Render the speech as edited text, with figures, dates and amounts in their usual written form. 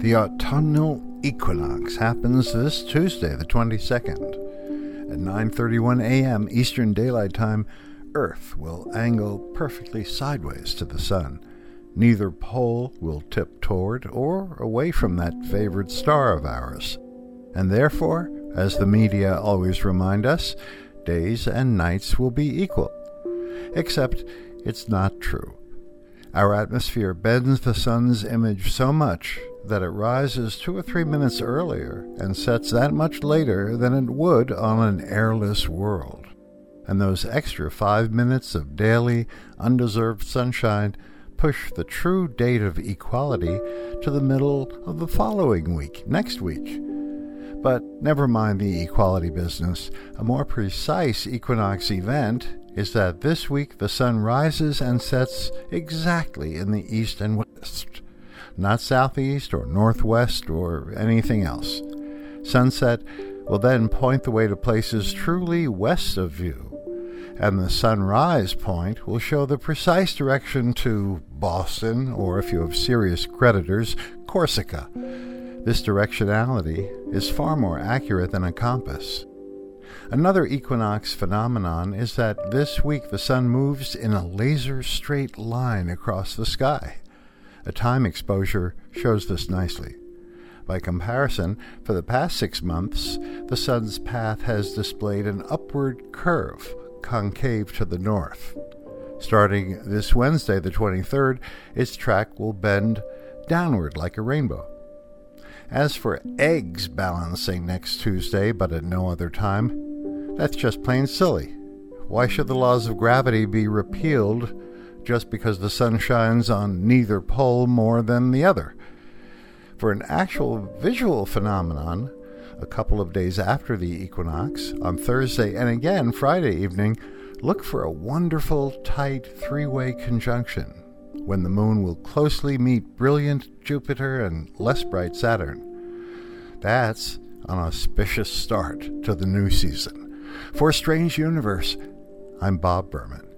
The autumnal equinox happens this Tuesday, the 22nd. At 9:31 a.m. Eastern Daylight Time, Earth will angle perfectly sideways to the Sun. Neither pole will tip toward or away from that favored star of ours. And therefore, as the media always remind us, days and nights will be equal. Except it's not true. Our atmosphere bends the Sun's image so much that it rises 2 or 3 minutes earlier and sets that much later than it would on an airless world. And those extra 5 minutes of daily, undeserved sunshine push the true date of equality to the middle of the following week, next week. But never mind the equality business. A more precise equinox event is that this week the sun rises and sets exactly in the east and west, not southeast or northwest or anything else. Sunset will then point the way to places truly west of view, and the sunrise point will show the precise direction to Boston, or if you have serious creditors, Corsica. This directionality is far more accurate than a compass. Another equinox phenomenon is that this week the sun moves in a laser straight line across the sky. A time exposure shows this nicely. By comparison, for the past 6 months, the sun's path has displayed an upward curve, concave to the north. Starting this Wednesday, the 23rd, its track will bend downward like a rainbow. As for eggs balancing next Tuesday, but at no other time, that's just plain silly. Why should the laws of gravity be repealed just because the sun shines on neither pole more than the other? For an actual visual phenomenon, a couple of days after the equinox, on Thursday and again Friday evening, look for a wonderful, tight three-way conjunction when the moon will closely meet brilliant Jupiter and less bright Saturn. That's an auspicious start to the new season. For Strange Universe, I'm Bob Berman.